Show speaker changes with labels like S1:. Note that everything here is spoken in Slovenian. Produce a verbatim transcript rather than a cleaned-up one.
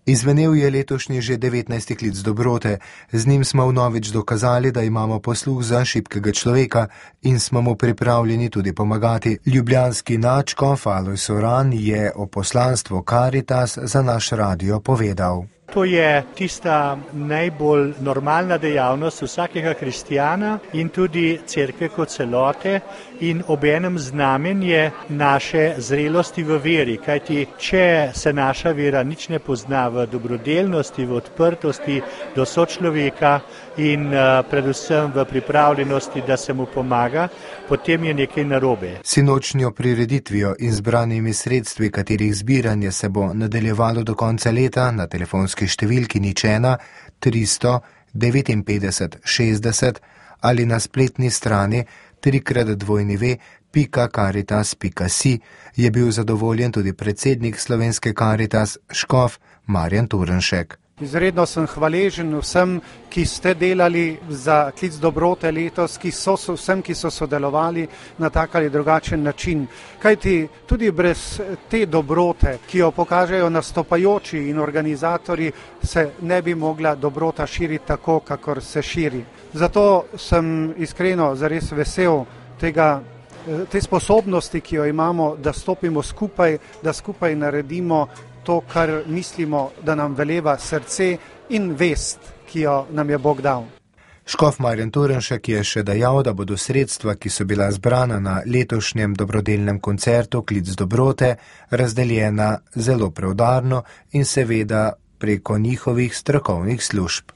S1: Izvenel je letošnji že devetnajsti klic dobrote. Z njim smo vnovič dokazali, da imamo posluh za šibkega človeka in smo mu pripravljeni tudi pomagati. Ljubljanski nadškof Alojz Uran je o poslanstvu Karitas za naš radio povedal.
S2: To je tista najbolj normalna dejavnost vsakega kristjana in tudi cerkve kot celote in obenem znamenje naše zrelosti v veri, kajti če se naša vera nič ne pozna v dobrodelnosti, v odprtosti do sočloveka in uh, predvsem v pripravljenosti, da se mu pomaga, potem je nekaj narobe.
S1: Sinočnjo prireditvijo in zbranimi sredstvi, katerih zbiranje se bo nadaljevalo do konca leta na telefonski številki nič ena tristo devetinpetdeset šestdeset ali na spletni strani trikrat dvojni ve pika karitas pika si, je bil zadovoljen tudi predsednik Slovenske Karitas, škof Marjan Turnšek.
S3: Izredno sem hvaležen vsem, ki ste delali za klic dobrote letos, ki so, vsem, ki so sodelovali na tak ali drugačen način. Kajti tudi brez te dobrote, ki jo pokažejo nastopajoči in organizatori, se ne bi mogla dobrota širiti tako, kakor se širi. Zato sem iskreno zares vesel tega, te sposobnosti, ki jo imamo, da stopimo skupaj, da skupaj naredimo to, kar mislimo, da nam veleva srce in vest, ki jo nam je Bog dal.
S1: Škof Marjan Turnšek je še dejal, da bodo sredstva, ki so bila zbrana na letošnjem dobrodelnem koncertu Klic dobrote, razdeljena zelo preudarno in seveda preko njihovih strokovnih služb.